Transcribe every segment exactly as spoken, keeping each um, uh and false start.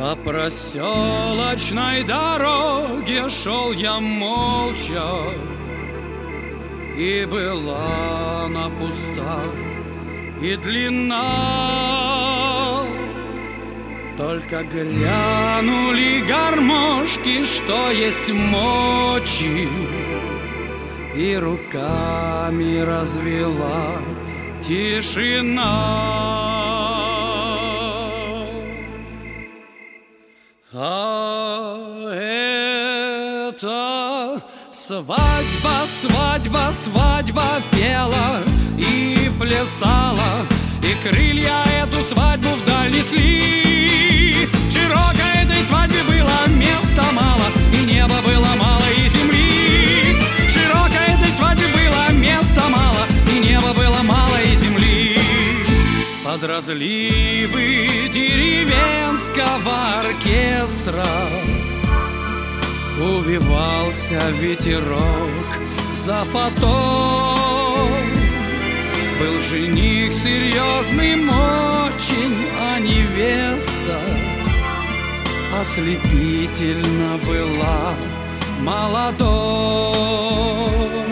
По проселочной дороге шел я молча, и была она пуста и длинна. Только грянули гармошки, что есть мочи, и руками развела тишина. А это свадьба, свадьба, свадьба пела и плясала, и крылья эту свадьбу вдаль несли. Широко этой свадьбе было места мало, и неба было мало, и земли. Широко этой свадьбе было места мало, и неба было мало, и земли. Под разливы деревенского оркестра увивался ветерок за фото. Был жених серьезным очень, а невеста ослепительно была молодой.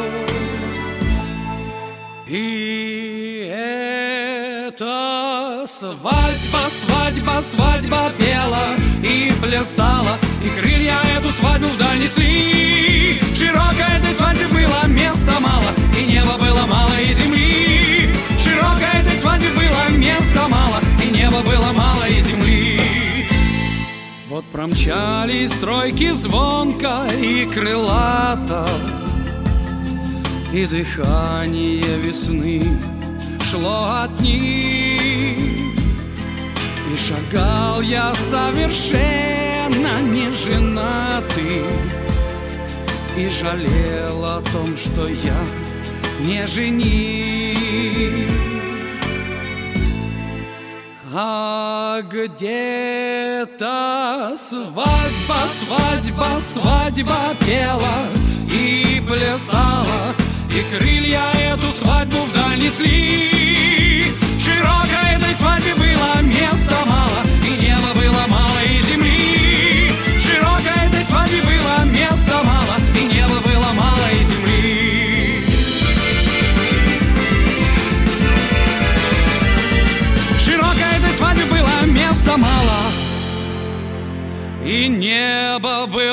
И эта свадьба, свадьба, свадьба пела и плясала, и крылья эту свадьбу вдаль несли. Широко этой свадьбе было места мало, и неба было мало, и земли. Широко этой свадьбе было места мало, и неба было мало, и земли. Вот промчались стройки звонко и крылато, и дыхание весны шло от них. И шагал я совершенно не женатый, и жалел о том, что я не жених. А где-то свадьба, свадьба, свадьба пела и плясала, и крылья эту свадьбу вдаль несли. Широко этой свадьбе было места мало, и неба было мало, и земли. Широко этой свадьбе было места мало, и неба было мало, и земли. Широко этой свадьбе было места мало, и неба было